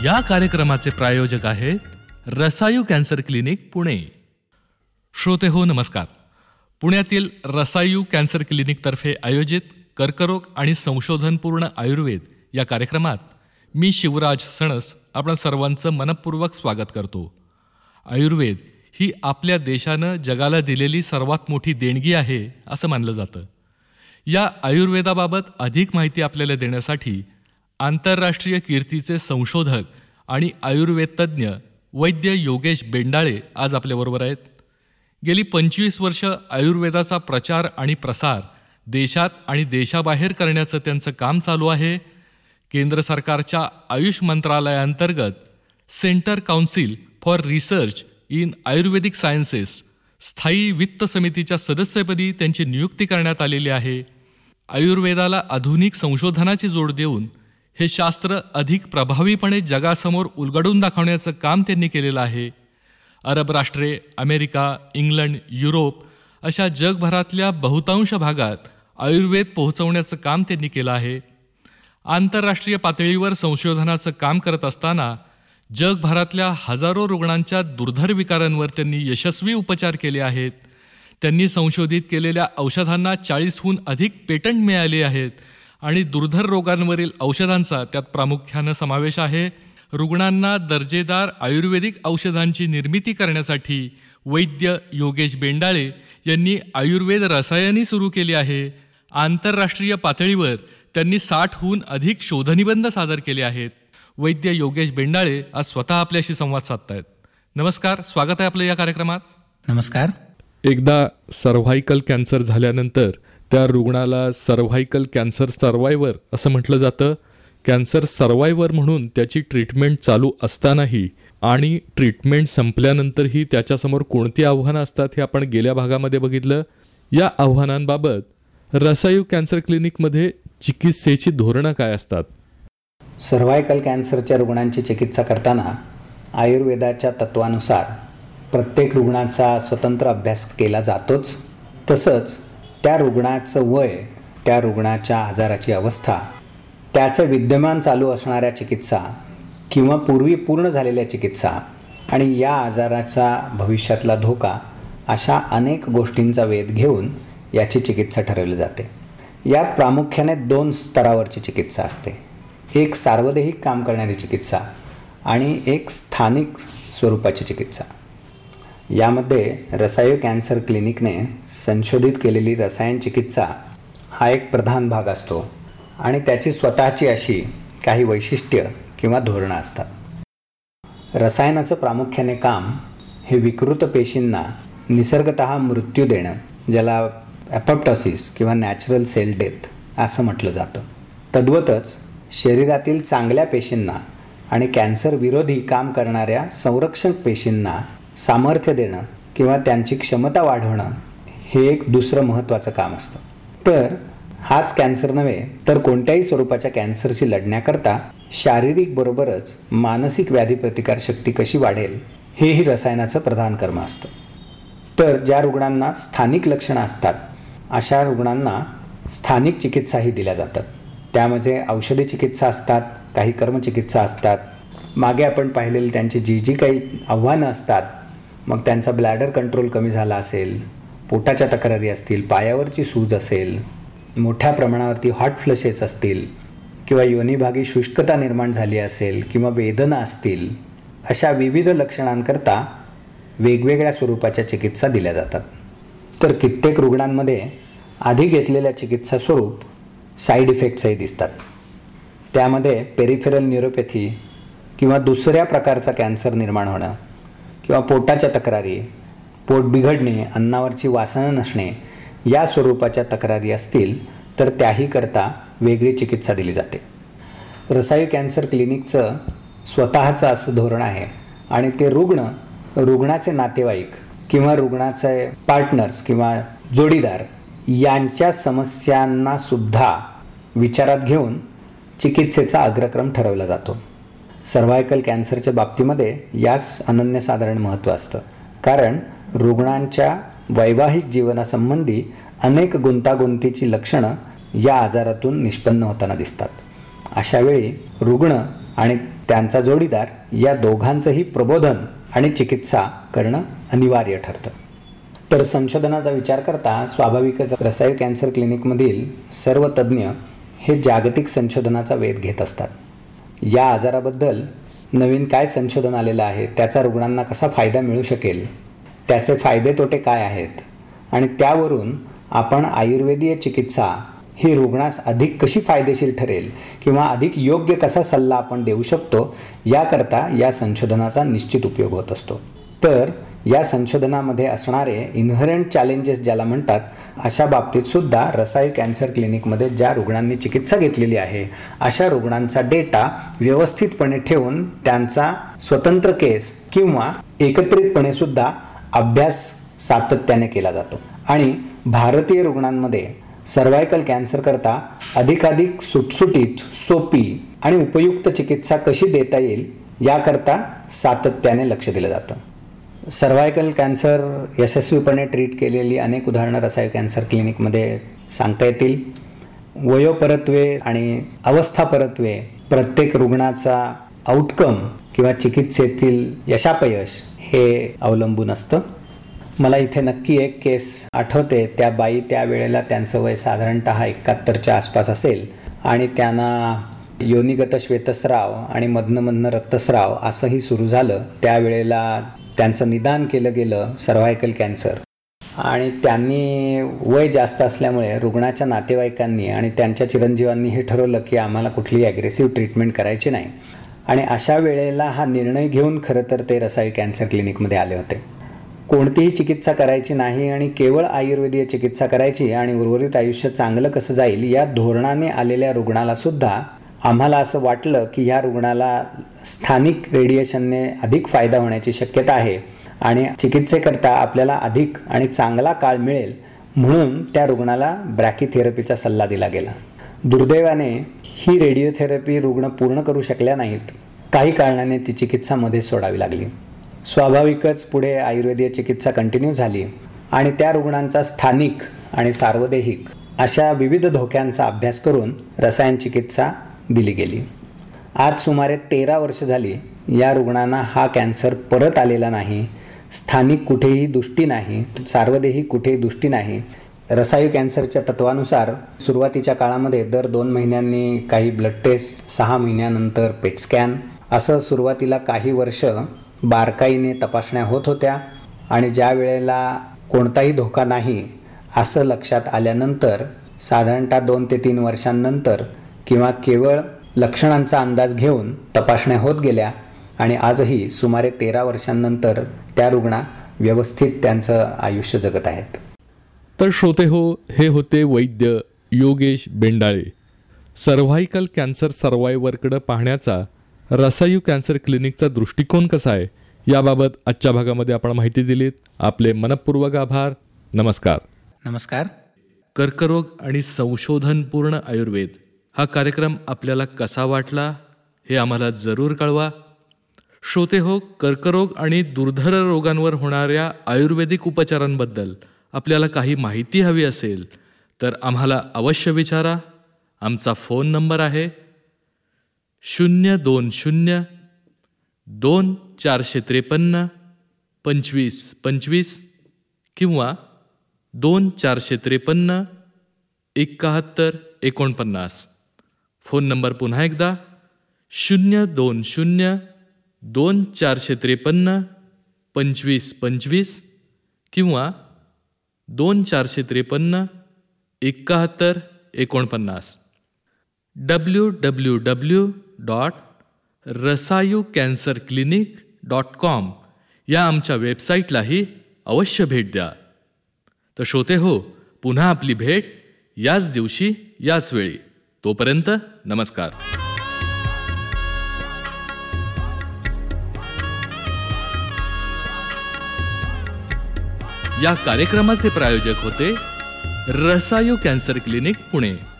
या कार्यक्रमाचे प्रायोजक आहेत रसायू कॅन्सर क्लिनिक पुणे. श्रोते हो नमस्कार. पुण्यातील रसायू कॅन्सर क्लिनिकतर्फे आयोजित कर्करोग आणि संशोधनपूर्ण आयुर्वेद या कार्यक्रमात मी शिवराज सणस आपण सर्वांचं मनपूर्वक स्वागत करतो. आयुर्वेद ही आपल्या देशानं जगाला दिलेली सर्वात मोठी देणगी आहे असं मानलं जातं. या आयुर्वेदाबाबत अधिक माहिती आपल्याला देण्यासाठी आंतरराष्ट्रीय कीर्तीचे संशोधक आणि आयुर्वेद तज्ज्ञ वैद्य योगेश बेंडाळे आज आपल्याबरोबर आहेत. गेली 25 वर्ष आयुर्वेदाचा प्रचार आणि प्रसार देशात आणि देशाबाहेर करण्याचं त्यांचं काम चालू आहे. केंद्र सरकारच्या आयुष मंत्रालयाअंतर्गत centre council for research in Ayurvedic sciences स्थायी वित्त समितीच्या सदस्यपदी त्यांची नियुक्ती करण्यात आलेली आहे. आयुर्वेदाला आधुनिक संशोधनाची जोड देऊन हे शास्त्र अधिक प्रभावीपणे जगासमोर उलगडून दाखवण्याचं काम त्यांनी केलेलं आहे. अरब राष्ट्रे, अमेरिका, इंग्लंड, युरोप अशा जगभरातल्या बहुतांश भागात आयुर्वेद पोहोचवण्याचं काम त्यांनी केलं आहे. आंतरराष्ट्रीय पातळीवर संशोधनाचं काम करत असताना जगभरातल्या हजारो रुग्णांच्या दुर्धर विकारांवर त्यांनी यशस्वी उपचार केले आहेत. त्यांनी संशोधित केलेल्या औषधांना 40हून अधिक पेटंट मिळाले आहेत आणि दुर्धर रोगांवरील औषधांचा त्यात प्रामुख्यानं समावेश आहे. रुग्णांना दर्जेदार आयुर्वेदिक औषधांची निर्मिती करण्यासाठी वैद्य योगेश बेंडाळे यांनी आयुर्वेद रसायनी सुरू केली आहे. आंतरराष्ट्रीय पातळीवर त्यांनी 60हून अधिक शोधनिबंध सादर केले आहेत. वैद्य योगेश बेंडाळे आज स्वतः आपल्याशी संवाद साधतायत. नमस्कार, स्वागत आहे आपलं या कार्यक्रमात. नमस्कार. एकदा सर्व्हायकल कॅन्सर झाल्यानंतर त्या रुग्णाला सर्व्हायकल कॅन्सर सर्वायवर असं म्हटलं जातं. कॅन्सर सर्वायवर म्हणून त्याची ट्रीटमेंट चालू असतानाही आणि ट्रीटमेंट संपल्यानंतरही त्याच्यासमोर कोणती आव्हानं असतात हे आपण गेल्या भागामध्ये बघितलं. या आव्हानांबाबत रसायू कॅन्सर क्लिनिकमध्ये चिकित्सेची धोरणं काय असतात? सर्व्हायकल कॅन्सरच्या रुग्णांची चिकित्सा करताना आयुर्वेदाच्या तत्वानुसार प्रत्येक रुग्णाचा स्वतंत्र अभ्यास केला जातोच. तसंच त्या रुग्णाचं वय, त्या रुग्णाच्या आजाराची अवस्था, त्याचं विद्यमान चालू असणाऱ्या चिकित्सा किंवा पूर्वी पूर्ण झालेल्या चिकित्सा आणि या आजाराचा भविष्यातला धोका अशा अनेक गोष्टींचा वेध घेऊन याची चिकित्सा ठरवली जाते. यात प्रामुख्याने 2 स्तरावरची चिकित्सा असते. एक सार्वदेहिक काम करणारी चिकित्सा आणि एक स्थानिक स्वरूपाची चिकित्सा. यामध्ये रसायू कॅन्सर क्लिनिकने संशोधित केलेली रसायन चिकित्सा हा एक प्रधान भाग असतो आणि त्याची स्वतःची अशी काही वैशिष्ट्य किंवा धोरणं असतात. रसायनाचं प्रामुख्याने काम हे विकृत पेशींना निसर्गतः मृत्यू देणं, ज्याला ॲपोप्टोसिस किंवा नॅचरल सेल डेथ असं म्हटलं जातं. तद्वतच शरीरातील चांगल्या पेशींना आणि कॅन्सर विरोधी काम करणाऱ्या संरक्षक पेशींना सामर्थ्य देणं किंवा त्यांची क्षमता वाढवणं हे एक दुसरं महत्त्वाचं काम असतं. तर हाच कॅन्सर नव्हे तर कोणत्याही स्वरूपाच्या कॅन्सरशी लढण्याकरता शारीरिक बरोबरच मानसिक व्याधी प्रतिकारशक्ती कशी वाढेल हेही रसायनाचं प्रधान कर्म असतं. तर ज्या रुग्णांना स्थानिक लक्षणं असतात अशा रुग्णांना स्थानिक चिकित्साही दिल्या जातात. त्यामध्ये औषधी चिकित्सा असतात, काही कर्मचिकित्सा असतात. मागे आपण पाहिलेली त्यांची जी काही आव्हानं असतात, मग त्यांचा ब्लॅडर कंट्रोल कमी झाला असेल, पोटाच्या तक्रारी असतील, पायावरची सूज असेल, मोठ्या प्रमाणावरती हॉट फ्लशेस असतील किंवा योनिभागी शुष्कता निर्माण झाली असेल किंवा वेदना असतील, अशा विविध लक्षणांकरता वेगवेगळ्या स्वरूपाच्या चिकित्सा दिल्या जातात. तर कित्येक रुग्णांमध्ये आधी घेतलेल्या चिकित्सा स्वरूप साईड इफेक्ट्सही दिसतात. त्यामध्ये पेरिफेरल न्यूरोपॅथी किंवा दुसऱ्या प्रकारचा कॅन्सर निर्माण होणं किंवा पोटाच्या तक्रारी, पोट बिघडणे, अन्नावरची वासना नसणे या स्वरूपाच्या तक्रारी असतील तर त्याही करता वेगळी चिकित्सा दिली जाते. रसायू कॅन्सर क्लिनिकचं स्वतःचं असं धोरण आहे आणि ते रुग्णाचे नातेवाईक किंवा रुग्णाचे पार्टनर्स किंवा जोडीदार यांच्या समस्यांना सुद्धा विचारात घेऊन चिकित्सेचा अग्रक्रम ठरवला जातो. सर्व्हायकल कॅन्सरच्या बाबतीमध्ये यास अनन्यसाधारण महत्त्व असतं, कारण रुग्णांच्या वैवाहिक जीवनासंबंधी अनेक गुंतागुंतीची लक्षणं या आजारातून निष्पन्न होताना दिसतात. अशावेळी रुग्ण आणि त्यांचा जोडीदार या दोघांचंही प्रबोधन आणि चिकित्सा करणं अनिवार्य ठरतं. तर संशोधनाचा विचार करता स्वाभाविकच रसायू कॅन्सर क्लिनिकमधील सर्व तज्ज्ञ हे जागतिक संशोधनाचा वेध घेत असतात. या आजाराबद्दल नवीन काय संशोधन आलेलं आहे, त्याचा रुग्णांना कसा फायदा मिळू शकेल, त्याचे फायदे तोटे काय आहेत आणि त्यावरून आपण आयुर्वेदीय चिकित्सा ही रुग्णास अधिक कशी फायदेशीर ठरेल किंवा अधिक योग्य कसा सल्ला आपण देऊ शकतो, याकरता या संशोधनाचा निश्चित उपयोग होत असतो. तर या संशोधनामध्ये असणारे इन्हरंट चॅलेंजेस ज्याला म्हणतात, अशा बाबतीत सुद्धा रसायू कॅन्सर क्लिनिकमध्ये ज्या रुग्णांनी चिकित्सा घेतलेली आहे अशा रुग्णांचा डेटा व्यवस्थितपणे ठेवून त्यांचा स्वतंत्र केस किंवा एकत्रितपणे सुद्धा अभ्यास सातत्याने केला जातो आणि भारतीय रुग्णांमध्ये सर्व्हायकल कॅन्सर करता अधिकाधिक सुटसुटीत, सोपी आणि उपयुक्त चिकित्सा कशी देता येईल याकरता सातत्याने लक्ष दिलं जातं. सर्व्हायकल कॅन्सर यशस्वीपणे ट्रीट केलेली अनेक उदाहरणं रसायू कॅन्सर क्लिनिकमध्ये सांगता येतील. वयोपरत्वे आणि अवस्थापरत्वे प्रत्येक रुग्णाचा आउटकम किंवा चिकित्सेतील यशापयश हे अवलंबून असतं. मला इथे नक्की एक केस आठवते. त्या बाई त्यावेळेला त्यांचं वय साधारणतः 71च्या आसपास असेल आणि त्यांना योनिगत श्वेतस्राव आणि मधनं रक्तस्राव असंही सुरू झालं. त्यावेळेला त्यांचं निदान केलं गेलं सर्व्हायकल कॅन्सर आणि त्यांनी वय जास्त असल्यामुळे रुग्णाच्या नातेवाईकांनी आणि त्यांच्या चिरंजीवांनी हे ठरवलं की आम्हाला कुठलीही ॲग्रेसिव्ह ट्रीटमेंट करायची नाही आणि अशा वेळेला हा निर्णय घेऊन खरं तर ते रसायू कॅन्सर क्लिनिकमध्ये आले होते. कोणतीही चिकित्सा करायची नाही आणि केवळ आयुर्वेदीय चिकित्सा करायची आणि उर्वरित आयुष्य चांगलं कसं जाईल या धोरणाने आलेल्या रुग्णाला सुद्धा आम्हाला असं वाटलं की ह्या रुग्णाला स्थानिक रेडिएशनने अधिक फायदा होण्याची शक्यता आहे आणि चिकित्सेकरता आपल्याला अधिक आणि चांगला काळ मिळेल, म्हणून त्या रुग्णाला ब्रॅकीथेरपीचा सल्ला दिला गेला. दुर्दैवाने ही रेडिओथेरपी रुग्ण पूर्ण करू शकल्या नाहीत. काही कारणाने ती चिकित्सा मध्येच सोडावी लागली. स्वाभाविकच पुढे आयुर्वेदीय चिकित्सा कंटिन्यू झाली आणि त्या रुग्णांचा स्थानिक आणि सार्वदेहिक अशा विविध धोक्यांचा अभ्यास करून रसायन चिकित्सा दिली गेली. आज सुमारे 13 वर्ष झाली या रुग्णांना हा कॅन्सर परत आलेला नाही. स्थानिक कुठेही दुष्टी नाही, सार्वदेहिक कुठेही दुष्टी नाही. रसायू कॅन्सरच्या तत्वानुसार सुरुवातीच्या काळामध्ये दर 2 महिन्यांनी काही ब्लड टेस्ट, 6 महिन्यानंतर पेट स्कॅन, असं सुरुवातीला काही वर्ष बारकाईने तपासण्या होत होत्या आणि ज्या वेळेला कोणताही धोका नाही असं लक्षात आल्यानंतर साधारणतः 2 ते 3 वर्षांनंतर किंवा केवळ लक्षणांचा अंदाज घेऊन तपासण्या होत गेल्या आणि आजही सुमारे 13 वर्षांनंतर त्या रुग्णा व्यवस्थित त्यांचं आयुष्य जगत आहेत. तर श्रोते हो, हे होते वैद्य योगेश बेंडाळे. सर्व्हायकल कॅन्सर सर्व्हायवरकडे पाहण्याचा रसायू कॅन्सर क्लिनिकचा दृष्टिकोन कसा आहे याबाबत आजच्या भागामध्ये आपण माहिती दिलीत. आपले मनपूर्वक आभार. नमस्कार. नमस्कार. कर्करोग आणि संशोधनपूर्ण आयुर्वेद हा कार्यक्रम आपल्याला कसा वाटला हे आम्हाला जरूर कळवा. श्रोते हो, कर्करोग आणि दुर्धर रोगांवर होणाऱ्या आयुर्वेदिक उपचारांबद्दल आपल्याला काही माहिती हवी असेल तर आम्हाला अवश्य विचारा. आमचा फोन नंबर आहे 02024532525 किंवा 24537149. फोन नंबर पुन्हा एकदा 02024532525 किंवा 24537149. www.rasayucancerclinic.com या आमच्या वेबसाईटलाही अवश्य भेट द्या. तर श्रोते हो, पुन्हा आपली भेट याच दिवशी याच वेळी. तोपर्यंत नमस्कार. या कार्यक्रमाचे प्रायोजक होते रसायू कॅन्सर क्लिनिक पुणे.